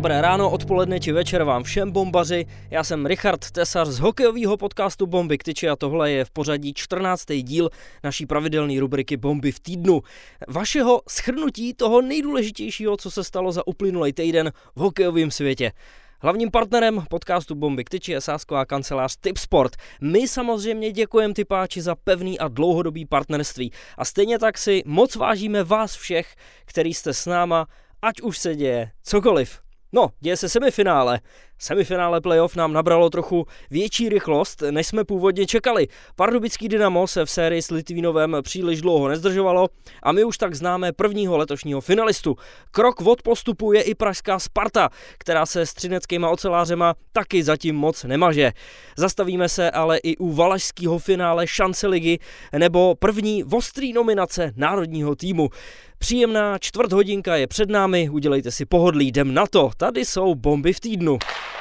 Dobré ráno, odpoledne či večer vám všem bombaři. Já jsem Richard Tesař z hokejového podcastu Bomby k tyči a tohle je v pořadí 14. díl naší pravidelné rubriky Bomby v týdnu. Vašeho shrnutí toho nejdůležitějšího, co se stalo za uplynulý týden v hokejovém světě. Hlavním partnerem podcastu Bomby k tyči je sázková kancelář Tipsport. My samozřejmě děkujeme tipáči za pevný a dlouhodobý partnerství. A stejně tak si moc vážíme vás všech, který jste s náma, ať už se děje cokoliv. No, děje se semifinále. Semifinále playoff nám nabralo trochu větší rychlost, než jsme původně čekali. Pardubický Dynamo se v sérii s Litvínovem příliš dlouho nezdržovalo a my už tak známe prvního letošního finalistu. Krok od postupu je i pražská Sparta, která se s třineckýma ocelářema taky zatím moc nemaže. Zastavíme se ale i u valašského finále šance ligy nebo první ostrý nominace národního týmu. Příjemná čtvrthodinka je před námi, udělejte si pohodlí, jdem na to, tady jsou bomby v týdnu.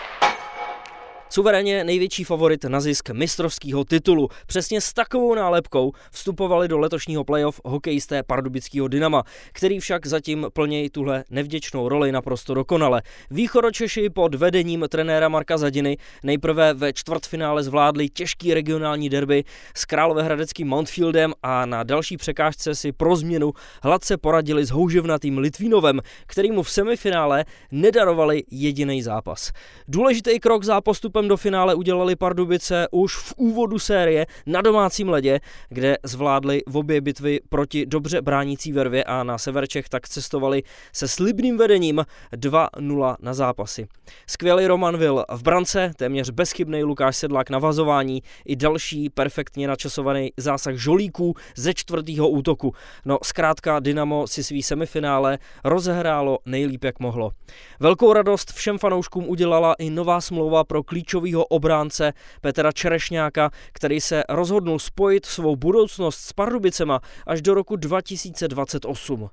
Suverénně největší favorit na zisk mistrovského titulu. Přesně s takovou nálepkou vstupovali do letošního playoff hokejisté pardubického Dynama, který však zatím plnějí tuhle nevděčnou roli naprosto dokonale. Východočeši pod vedením trenéra Marka Zadiny nejprve ve čtvrtfinále zvládli těžký regionální derby s královéhradeckým Mountfieldem a na další překážce si pro změnu hladce poradili s houževnatým Litvínovem, kterýmu v semifinále nedarovali jediný zápas. Důležitý krok za postupem do finále udělali Pardubice už v úvodu série na domácím ledě, kde zvládli v obě bitvy proti dobře bránící Vervě a na sever Čech tak cestovali se slibným vedením 2-0 na zápasy. Skvělý Roman Will v brance, téměř bezchybný Lukáš Sedlák na vazování i další perfektně načasovaný zásah žolíků ze čtvrtého útoku. No zkrátka Dynamo si svý semifinále rozehrálo nejlíp jak mohlo. Velkou radost všem fanouškům udělala i nová smlouva pro klíčového obránce Petra Čerešňáka, který se rozhodnul spojit svou budoucnost s Pardubicema až do roku 2028.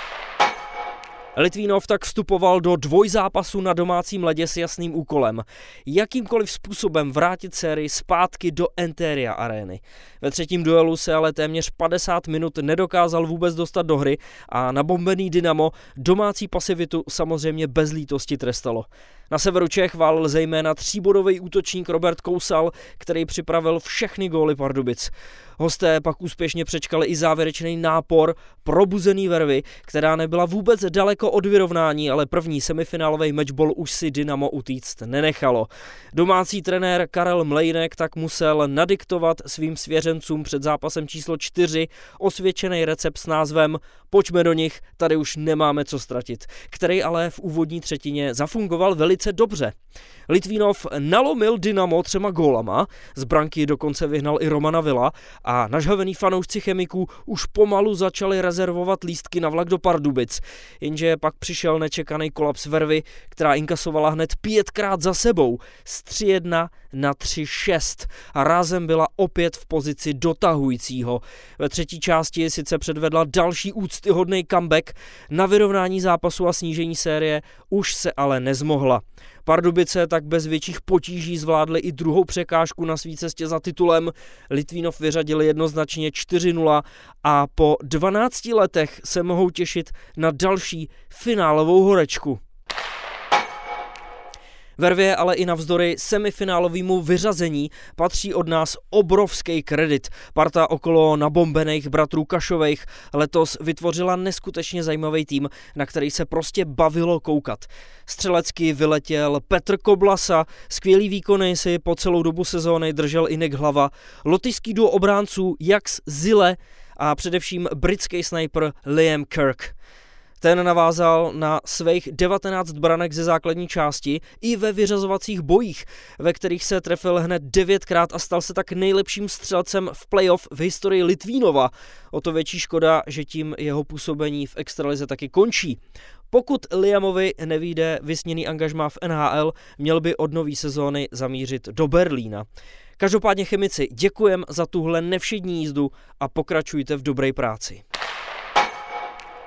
Litvínov tak vstupoval do dvojzápasu na domácím ledě s jasným úkolem. Jakýmkoliv způsobem vrátit sérii zpátky do Enteria arény. Ve třetím duelu se ale téměř 50 minut nedokázal vůbec dostat do hry a nabombený Dynamo domácí pasivitu samozřejmě bez lítosti trestalo. Na severu Čech válel zejména tříbodový útočník Robert Kousal, který připravil všechny góly Pardubic. Hosté pak úspěšně přečkali i závěrečný nápor probuzený Vervy, která nebyla vůbec daleko od vyrovnání, ale první semifinálový matchball už si Dynamo utíct nenechalo. Domácí trenér Karel Mlejnek tak musel nadiktovat svým svěřencům před zápasem číslo 4 osvědčený recept s názvem Pojďme do nich, tady už nemáme co ztratit, který ale v úvodní třetině zafungoval velice dobře. Litvínov nalomil Dynamo 3 gólama, z branky dokonce vyhnal i Romana Villa a nažhavený fanoušci Chemiků už pomalu začali rezervovat lístky na vlak do Pardubic, jenže pak přišel nečekaný kolaps Vervy, která inkasovala hned 5krát za sebou z 3-1 na 3-6 a rázem byla opět v pozici dotahujícího. Ve třetí části sice předvedla další úctyhodný comeback, na vyrovnání zápasu a snížení série už se ale nezmohla. Pardubice tak bez větších potíží zvládly i druhou překážku na svý cestě za titulem. Litvínov vyřadili jednoznačně 4-0 a po 12 letech se mohou těšit na další finálovou horečku. Vervě ale i navzdory semifinálovému vyřazení patří od nás obrovský kredit. Parta okolo nabombených bratrů Kašovejch letos vytvořila neskutečně zajímavý tým, na který se prostě bavilo koukat. Střelecky vyletěl Petr Koblasa, skvělý výkony si po celou dobu sezóny držel i Nick Hlava, lotyšský duo obránců Jax Zile a především britský sniper Liam Kirk. Ten navázal na svých 19 branek ze základní části i ve vyřazovacích bojích, ve kterých se trefil hned 9krát a stal se tak nejlepším střelcem v playoff v historii Litvínova. O to větší škoda, že tím jeho působení v extralize taky končí. Pokud Liamovi nevyjde vysněný angažmá v NHL, měl by od nový sezóny zamířit do Berlína. Každopádně chemici, děkujem za tuhle nevšední jízdu a pokračujte v dobré práci.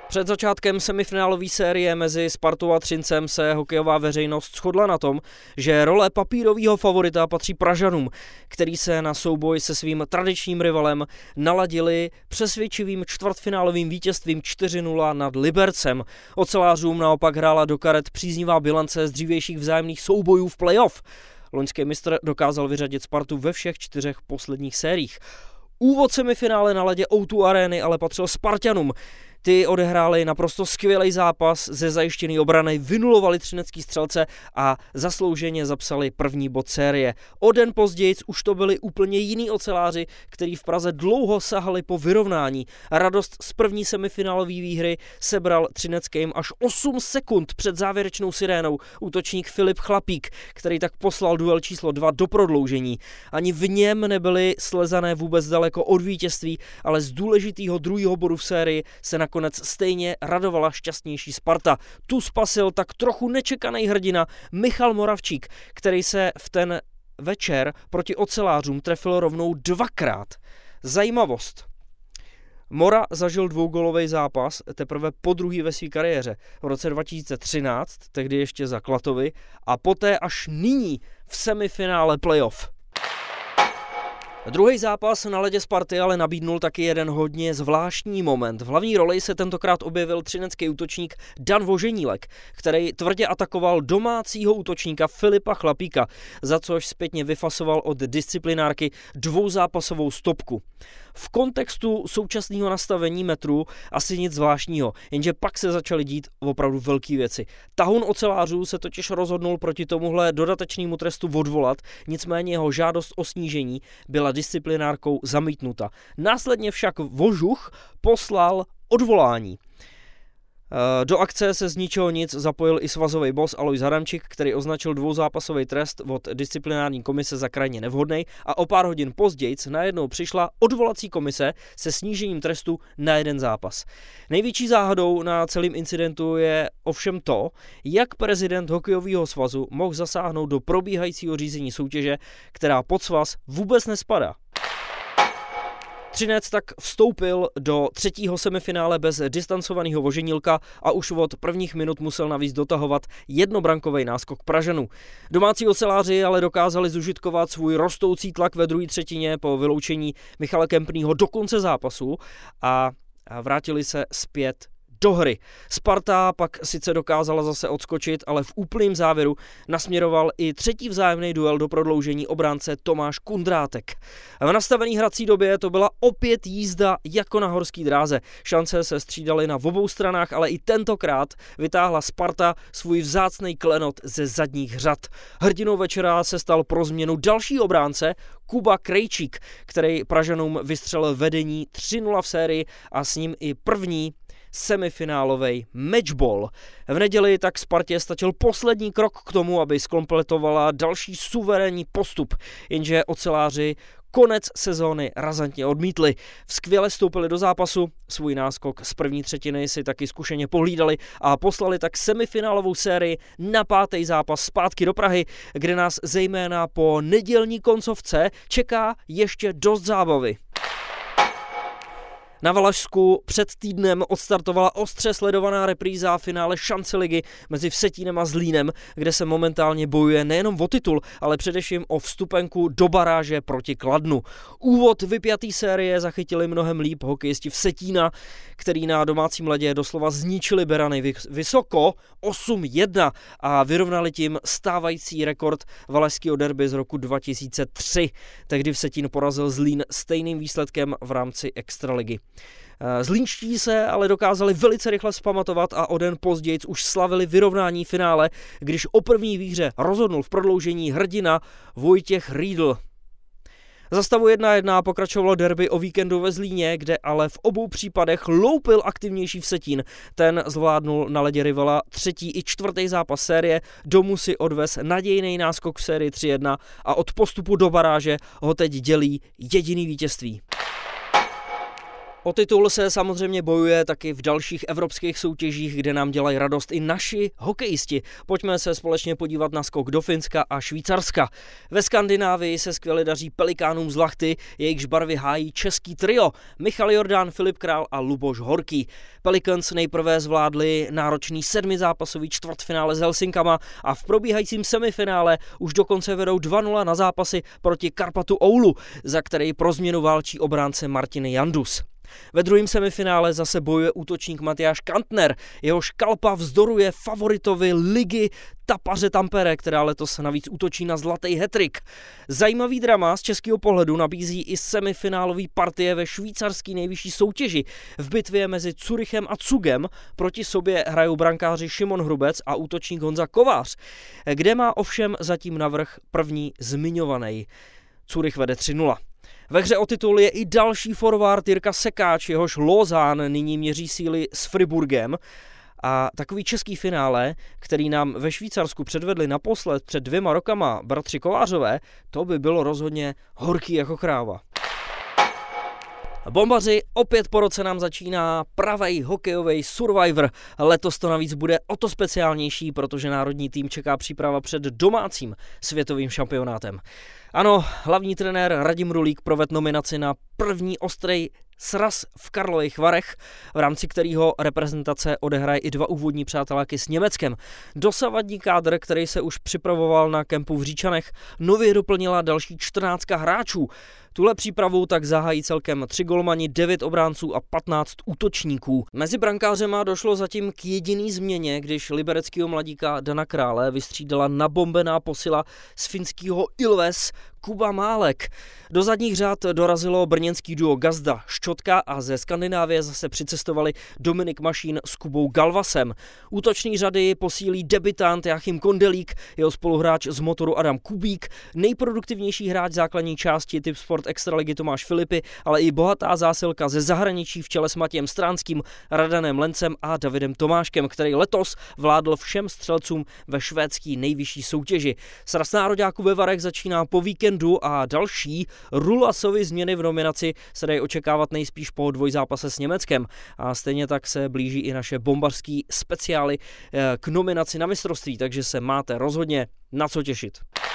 Před začátkem semifinálové série mezi Spartou a Třincem se hokejová veřejnost shodla na tom, že role papírového favorita patří Pražanům, který se na souboj se svým tradičním rivalem naladili přesvědčivým čtvrtfinálovým vítězstvím 4-0 nad Libercem. Ocelářům naopak hrála do karet příznivá bilance z dřívějších vzájemných soubojů v playoff. Loňský mistr dokázal vyřadit Spartu ve všech 4 posledních sériích. Úvod semifinále na ledě O2 Areny ale patřil Spartanům. Ty odehráli naprosto skvělý zápas, ze zajištěný obrany vynulovali třinecký střelce a zaslouženě zapsali první bod série. O den později už to byli úplně jiní oceláři, kteří v Praze dlouho sahali po vyrovnání. Radost z první semifinálové výhry sebral třineckým až 8 sekund před závěrečnou sirénou útočník Filip Chlapík, který tak poslal duel číslo 2 do prodloužení. Ani v něm nebyly slezané vůbec daleko od vítězství, ale z důležitého druhého bodu v sérii se nakonec stejně radovala šťastnější Sparta. Tu spasil tak trochu nečekaný hrdina Michal Moravčík, který se v ten večer proti ocelářům trefil rovnou 2krát. Zajímavost. Mora zažil 2gólový zápas teprve podruhý ve své kariéře v roce 2013, tehdy ještě za Klatovy, a poté až nyní v semifinále playoff. Druhý zápas na ledě Sparty ale nabídnul taky jeden hodně zvláštní moment. V hlavní roli se tentokrát objevil třinecký útočník Dan Voženílek, který tvrdě atakoval domácího útočníka Filipa Chlapíka, za což zpětně vyfasoval od disciplinárky 2zápasovou stopku. V kontextu současného nastavení metru asi nic zvláštního, jenže pak se začaly dít opravdu velké věci. Tahoun ocelářů se totiž rozhodnul proti tomuhle dodatečnému trestu odvolat, nicméně jeho žádost o snížení byla disciplinárkou zamítnuta. Následně však Vožuch poslal odvolání. Do akce se z ničeho nic zapojil i svazový boss Alojz Hadamčík, který označil 2zápasový trest od disciplinární komise za krajně nevhodný, a o pár hodin později najednou přišla odvolací komise se snížením trestu na 1 zápas. Největší záhadou na celém incidentu je ovšem to, jak prezident hokejového svazu mohl zasáhnout do probíhajícího řízení soutěže, která pod svaz vůbec nespadá. Třinec tak vstoupil do 3. semifinále bez distancovaného Voženílka a už od prvních minut musel navíc dotahovat jednobrankový náskok Pražanů. Domácí oceláři ale dokázali zužitkovat svůj rostoucí tlak ve druhé třetině po vyloučení Michala Kempnýho do konce zápasu a vrátili se zpět do hry. Sparta pak sice dokázala zase odskočit, ale v úplném závěru nasměroval i 3. vzájemný duel do prodloužení obránce Tomáš Kundrátek. V nastavený hrací době to byla opět jízda jako na horský dráze. Šance se střídaly na obou stranách, ale i tentokrát vytáhla Sparta svůj vzácný klenot ze zadních řad. Hrdinou večera se stal pro změnu další obránce Kuba Krejčík, který Pražanům vystřelil vedení 3-0 v sérii a s ním i první semifinálový matchball. V neděli tak Spartě stačil poslední krok k tomu, aby zkompletovala další suverénní postup, jenže oceláři konec sezóny razantně odmítli. Skvěle vstoupili do zápasu, svůj náskok z první třetiny si taky zkušeně pohlídali a poslali tak semifinálovou sérii na 5. zápas zpátky do Prahy, kde nás zejména po nedělní koncovce čeká ještě dost zábavy. Na Valašsku před týdnem odstartovala ostře sledovaná repríza finále šance ligy mezi Vsetínem a Zlínem, kde se momentálně bojuje nejenom o titul, ale především o vstupenku do baráže proti Kladnu. Úvod vypjatý série zachytili mnohem líp hokejisti Vsetína, který na domácím ledě doslova zničili berany vysoko 8-1 a vyrovnali tím stávající rekord valašského derby z roku 2003. Tehdy Vsetín porazil Zlín stejným výsledkem v rámci extraligy. Zlínští se ale dokázali velice rychle vzpamatovat a o den později už slavili vyrovnání finále, když o první výhře rozhodnul v prodloužení hrdina Vojtěch Riedl. Za stavu 1-1 pokračovalo derby o víkendu ve Zlíně, kde ale v obou případech loupil aktivnější Vsetín. Ten zvládnul na ledě rivala 3. i 4. zápas série, domů si odvez nadějný náskok v sérii 3-1 a od postupu do baráže ho teď dělí jediný vítězství. O titul se samozřejmě bojuje taky v dalších evropských soutěžích, kde nám dělají radost i naši hokejisti. Pojďme se společně podívat na skok do Finska a Švýcarska. Ve Skandinávii se skvěle daří Pelikánům z Lahty, jejichž barvy hájí český trio Michal Jordán, Filip Král a Luboš Horký. Pelicans nejprve zvládli náročný 7zápasový čtvrtfinále s Helsinkama a v probíhajícím semifinále už dokonce vedou 2-0 na zápasy proti Karpatu Oulu, za který pro změnu válčí obránce Martin Jandus. Ve druhém semifinále zase bojuje útočník Matyáš Kantner, jehož kalpa vzdoruje favoritovi ligy Tapaře Tampere, která letos navíc útočí na zlatý hat-trick. Zajímavý drama z českého pohledu nabízí i semifinálový partie ve švýcarské nejvyšší soutěži. V bitvě mezi Curychem a Zugem proti sobě hrajou brankáři Šimon Hrubec a útočník Honza Kovář, kde má ovšem zatím navrch první zmiňovaný. Curych vede 3-0. Ve hře o titul je i další forward Jirka Sekáč, jehož Lausanne nyní měří síly s Friburgem. A takový český finále, který nám ve Švýcarsku předvedli naposled před 2 rokama bratři Kovářové, to by bylo rozhodně horký jako kráva. Bombaři, opět po roce nám začíná pravej hokejový Survivor. Letos to navíc bude o to speciálnější, protože národní tým čeká příprava před domácím světovým šampionátem. Ano, hlavní trenér Radim Rulík provedl nominaci na první ostrej sraz v Karlových Varech, v rámci kterého reprezentace odehraje i 2 úvodní přáteláky s Německem. Dosavadní kádr, který se už připravoval na kempu v Říčanech, nově doplnila další 14 hráčů. Tuhle přípravu tak zahájí celkem 3 golmani, 9 obránců a 15 útočníků. Mezi brankářema došlo zatím k jediný změně, když libereckého mladíka Dana Krále vystřídala nabombená posila z finského Ilves Kuba Málek. Do zadních řad dorazilo brněnský duo Gazda Ščotka a ze Skandinávie zase přicestovali Dominik Mašín s Kubou Galvasem. Útoční řady posílí debutant Joachim Kondelík, jeho spoluhráč z Motoru Adam Kubík, nejproduktivnější hráč základní části Typ Sport Extraligy Tomáš Filipy, ale i bohatá zásilka ze zahraničí v čele s Matějem Stránským, Radanem Lencem a Davidem Tomáškem, který letos vládl všem střelcům ve švédské nejvyšší soutěži. Sraz nároďáků ve Varech začíná po víkendu a další Rulasovy změny v nominaci se dají očekávat nejspíš po dvojzápase s Německem. A stejně tak se blíží i naše bombařský speciály k nominaci na mistrovství, takže se máte rozhodně na co těšit.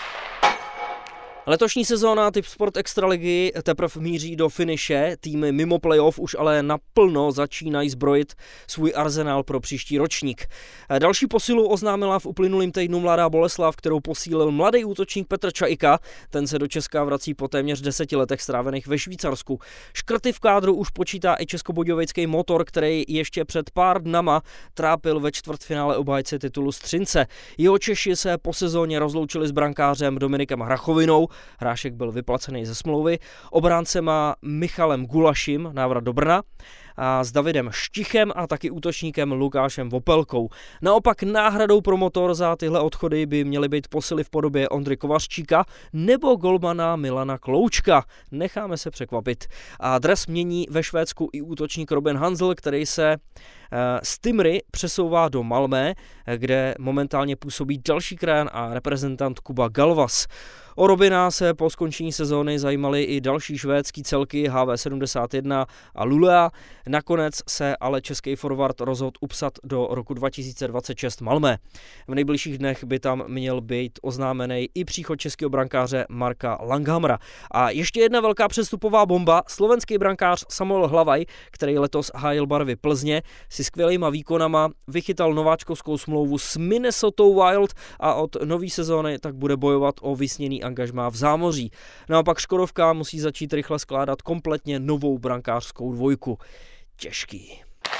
Letošní sezóna Typ Sport Extraligy teprve míří do finiše, týmy mimo playoff už ale naplno začínají zbrojit svůj arzenál pro příští ročník. Další posilu oznámila v uplynulém týdnu Mladá Boleslav, kterou posílil mladý útočník Petr Čajka, ten se do Česka vrací po téměř 10 letech strávených ve Švýcarsku. Škrty v kádru už počítá i českobudějovický Motor, který ještě před pár dnama trápil ve čtvrtfinále obhájce titulu z Třince. Jeho Češi se po sezóně rozloučili s brankářem Dominikem Hrachovinou, hrášek byl vyplacený ze smlouvy, obráncema Michalem Gulašim, návrat do Brna, a s Davidem Štichem a taky útočníkem Lukášem Vopelkou. Naopak náhradou pro Motor za tyhle odchody by měly být posily v podobě Ondry Kovařčíka nebo golmana Milana Kloučka. Necháme se překvapit. A dres mění ve Švédsku i útočník Robin Hansel, který se z Timry přesouvá do Malmö, kde momentálně působí další krajan a reprezentant Kuba Galvas. O Robina se po skončení sezóny zajímaly i další švédský celky HV71 a Luleå. Nakonec se ale český forward rozhodl upsat do roku 2026 Malmö. V nejbližších dnech by tam měl být oznámený i příchod českého brankáře Marka Langhamra. A ještě jedna velká přestupová bomba. Slovenský brankář Samuel Hlavaj, který letos hájil barvy Plzně, si skvělýma výkonama vychytal nováčkovskou smlouvu s Minnesota Wild a od nové sezóny tak bude bojovat o vysněný angažmá v zámoří. Naopak Škodovka musí začít rychle skládat kompletně novou brankářskou dvojku. Těžký.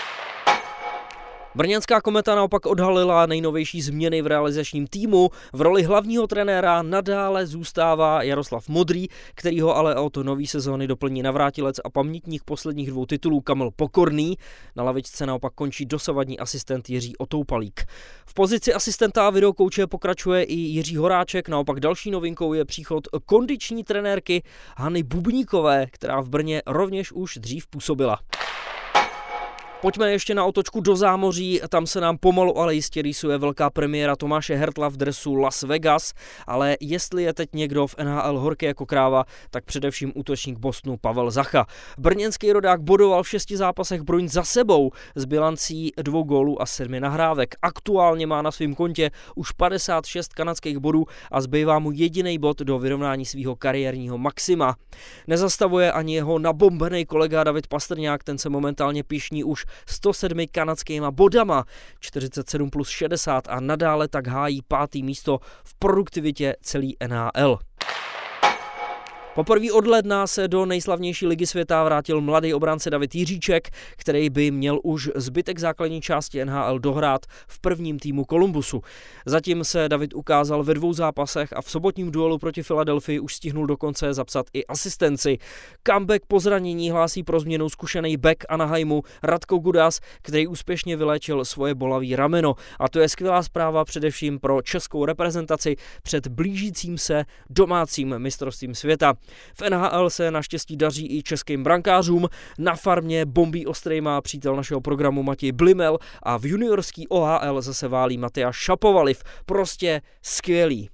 Brněnská Kometa naopak odhalila nejnovější změny v realizačním týmu. V roli hlavního trenéra nadále zůstává Jaroslav Modrý, který ho ale od nové sezóny doplní navrátilec a pamětník posledních 2 titulů Kamil Pokorný. Na lavičce naopak končí dosavadní asistent Jiří Otoupalík. V pozici asistenta a videokouče pokračuje i Jiří Horáček, naopak další novinkou je příchod kondiční trenérky Hany Bubníkové, která v Brně rovněž už dřív působila. Pojďme ještě na otočku do zámoří, tam se nám pomalu ale jistě rýsuje velká premiéra Tomáše Hertla v dresu Las Vegas, ale jestli je teď někdo v NHL horký jako kráva, tak především útočník Bostonu Pavel Zacha. Brněnský rodák bodoval v 6 zápasech Bruins za sebou s bilancí 2 gólů a 7 nahrávek. Aktuálně má na svém kontě už 56 kanadských bodů a zbývá mu jediný bod do vyrovnání svého kariérního maxima. Nezastavuje ani jeho nabombený kolega David Pastrňák, ten se momentálně pyšní už 107 kanadskýma bodama, 47 plus 60 a nadále tak hájí 5. místo v produktivitě celý NHL. Poprvé od ledna se do nejslavnější ligy světa vrátil mladý obránce David Jiříček, který by měl už zbytek základní části NHL dohrát v prvním týmu Columbusu. Zatím se David ukázal ve 2 zápasech a v sobotním duelu proti Philadelphii už stihnul dokonce zapsat i asistenci. Comeback po zranění hlásí pro změnu zkušený back Anaheimu Radko Gudas, který úspěšně vyléčil svoje bolavé rameno. A to je skvělá zpráva především pro českou reprezentaci před blížícím se domácím mistrovstvím světa. V NHL se naštěstí daří i českým brankářům. Na farmě bombí ostrejma přítel našeho programu Matěj Blimel a v juniorský OHL zase válí Matyáš Šapovaliv. Prostě skvělý.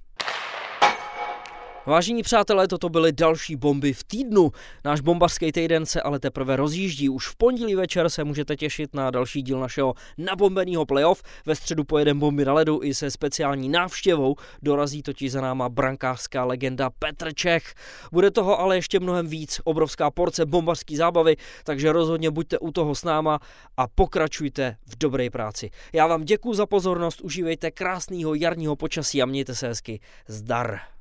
Vážení přátelé, toto byly další bomby v týdnu. Náš bombařský týden se ale teprve rozjíždí. Už v pondělí večer se můžete těšit na další díl našeho nabombeného playoff. Ve středu pojedeme bomby na ledu i se speciální návštěvou. Dorazí totiž za náma brankářská legenda Petr Čech. Bude toho ale ještě mnohem víc. Obrovská porce bombařský zábavy, takže rozhodně buďte u toho s náma a pokračujte v dobré práci. Já vám děkuju za pozornost, užívejte krásného jarního počasí a mějte se hezky. Zdar.